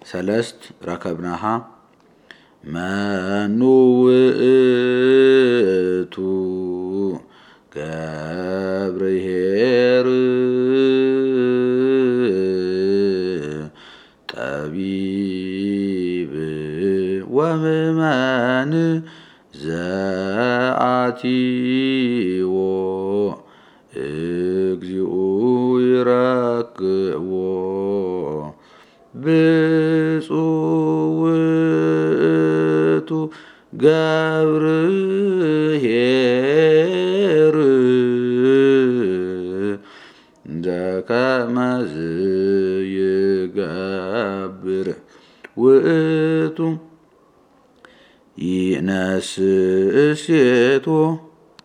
ሰለስት ረከብናሃ መኑ ውእቱ ገብርኄር ጠቢብ ወምእመን ዘአትዎ እግዚኡ ይረክቦ ብፁዕ ውእቱ ገብርኄር ዘከመዝ ይገብር ውእቱ ይነስእሴቶ